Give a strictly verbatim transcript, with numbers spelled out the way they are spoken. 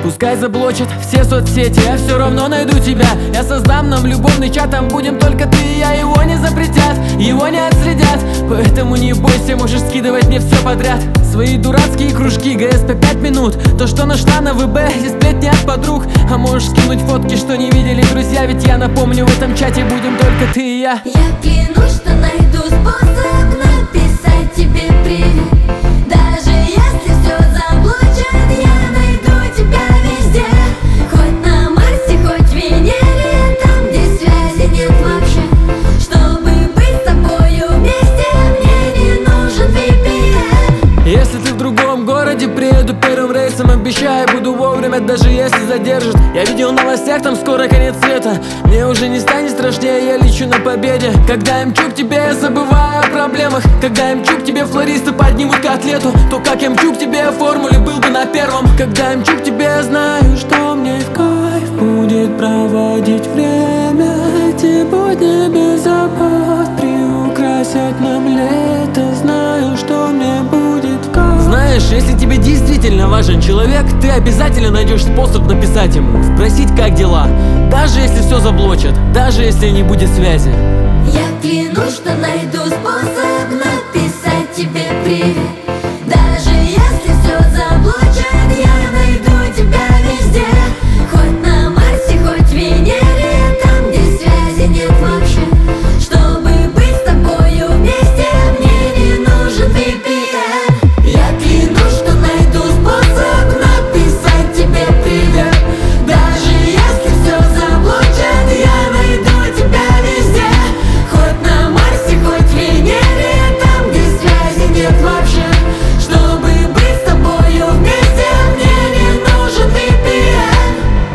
Пускай заблочат все соцсети, я все равно найду тебя. Я создам нам любовный чат, там будем только ты и я. Его не запретят, его не отследят, поэтому не бойся, можешь скидывать мне все подряд. Свои дурацкие кружки, ГС по пять минут, то, что нашла на ВБ, и сплетни от подруг. А можешь скинуть фотки, что не видели друзья, ведь я напомню, в этом чате будем только ты и я. Я клянусь, что найду способ написать тебе привет. Даже если все заблочат, я найду тебя везде. Хоть на Марсе, хоть Венере, там, где связи нет вообще. Чтобы быть с тобою вместе, мне не нужен ви пи эн. Если ты в другом городе, приеду первым рейсом, обещаю, буду вовремя, даже если задержат. Я видел в новостях, там скоро конец света. Мне уже не станет страшнее, я лечу на победе. Когда я мчу к тебе, я забываю о проблемах. Когда я мчу к тебе, флористы поднимут котлету. То, как я мчу к тебе, в формуле был бы на первом. Когда я мчу к тебе, я знаю, что мне в кайф будет проводить время. Эти будни без забот приукрасят нам лето. Знаю, что мне будет в кайф. Знаешь, если тебе действительно важен человек, ты обязательно найдешь способ написать ему, спросить, как дела. Даже если все заблочат, даже если не будет связи. Я клянусь, что найду способ написать тебе привет.